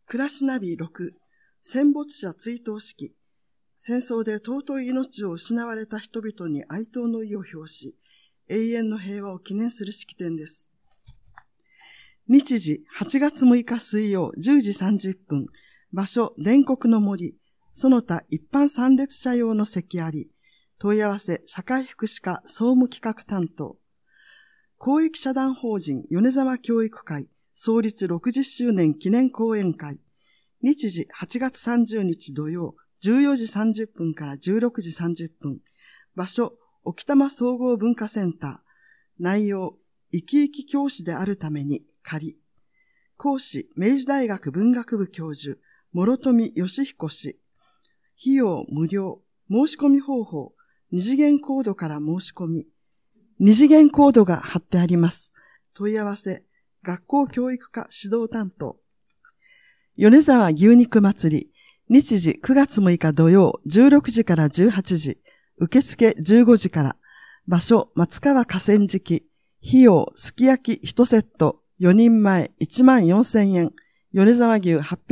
暮らしナビ6、戦没者追悼式。戦争で尊い命を失われた人々に哀悼の意を表し、永遠の平和を記念する式典です。日時8月6日水曜10時30分、場所伝国の森、その他一般参列者用の席あり、問い合わせ社会福祉課総務企画担当。公益社団法人米沢教育会創立60周年記念講演会。日時8月30日土曜14時30分から16時30分。場所沖多摩総合文化センター。内容生き生き教師であるために仮。講師明治大学文学部教授諸富義彦氏。費用無料。申し込み方法二次元コードから申し込み。二次元コードが貼ってあります。問い合わせ、学校教育課指導担当。米沢牛肉祭り、日時9月6日土曜16時から18時、受付15時から、場所松川河川敷、費用すき焼き1セット、4人前14,000円、米沢牛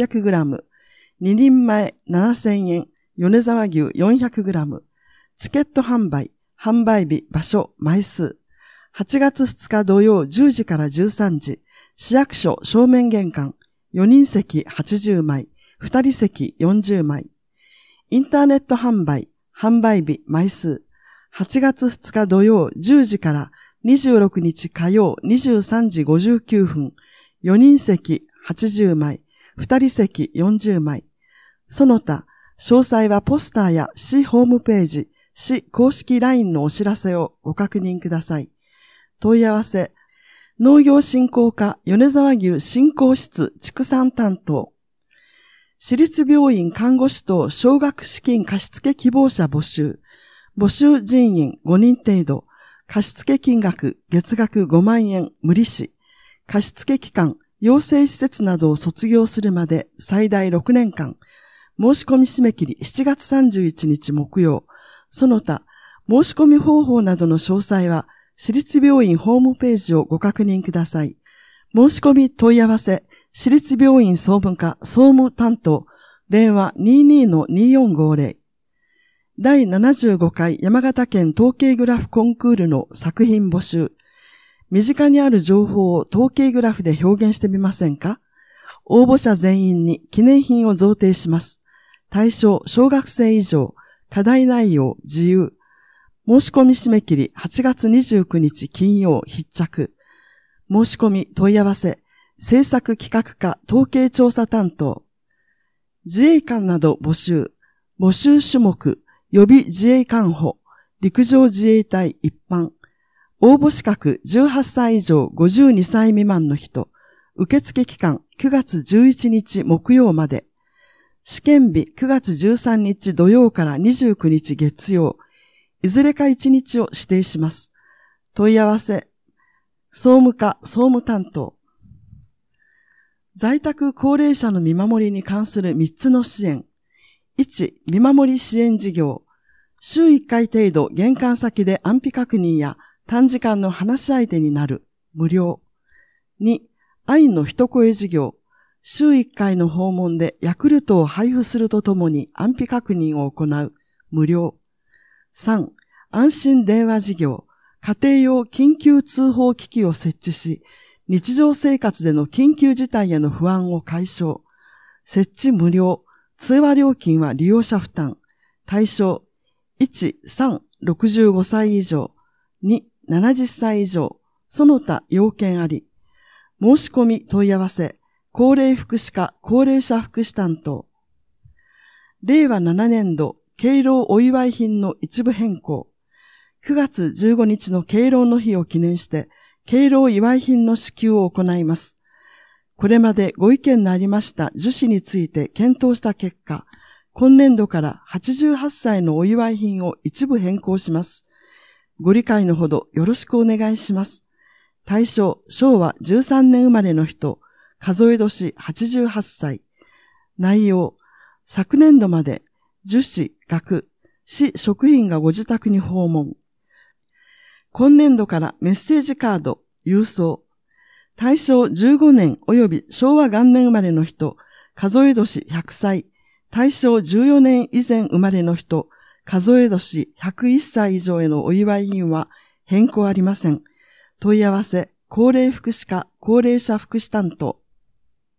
800g、2人前7,000円、米沢牛 400g、チケット販売、販売日、場所、枚数。8月2日土曜10時から13時、市役所正面玄関、4人席80枚、2人席40枚。インターネット販売、販売日、枚数。8月2日土曜10時から26日火曜23時59分、4人席80枚、2人席40枚。その他、詳細はポスターや市ホームページ、市公式 LINE のお知らせをご確認ください。問い合わせ、農業振興課米沢牛振興室畜産担当。私立病院看護師等奨学資金貸付希望者募集。募集人員5人程度。貸付金額月額5万円無利子。貸付期間、養成施設などを卒業するまで最大6年間。申し込み締め切り7月31日木曜。その他、申し込み方法などの詳細は、私立病院ホームページをご確認ください。申し込み問い合わせ、私立病院総務課総務担当、電話 22-2450。第75回山形県統計グラフコンクールの作品募集。身近にある情報を統計グラフで表現してみませんか？応募者全員に記念品を贈呈します。対象、小学生以上。課題内容、自由。申し込み締め切り8月29日金曜必着。申し込み問い合わせ、政策企画課統計調査担当。自衛官など募集。募集種目、予備自衛官補、陸上自衛隊一般。応募資格18歳以上52歳未満の人。受付期間9月11日木曜まで。試験日9月13日土曜から29日月曜、いずれか1日を指定します。問い合わせ、総務課総務担当。在宅高齢者の見守りに関する3つの支援。1、見守り支援事業。週1回程度玄関先で安否確認や短時間の話し相手になる。無料。2、愛の一声事業。週1回の訪問でヤクルトを配布するとともに安否確認を行う。無料。3、安心電話事業。家庭用緊急通報機器を設置し、日常生活での緊急事態への不安を解消。設置無料。通話料金は利用者負担。対象。1、3、65歳以上。2、70歳以上。その他要件あり。申し込み問い合わせ。高齢福祉課高齢者福祉担当。令和7年度敬老お祝い品の一部変更。9月15日の敬老の日を記念して敬老祝い品の支給を行います。これまでご意見のありました趣旨について検討した結果、今年度から88歳のお祝い品を一部変更します。ご理解のほどよろしくお願いします。対象、昭和13年生まれの人、数え年88歳。内容、昨年度まで樹脂、学、市職員がご自宅に訪問。今年度からメッセージカード、郵送。対象15年及び昭和元年生まれの人、 数え年100歳、大正14年以前生まれの人、数え年101歳以上へのお祝い印は変更ありません。問い合わせ、高齢福祉課高齢者福祉担当。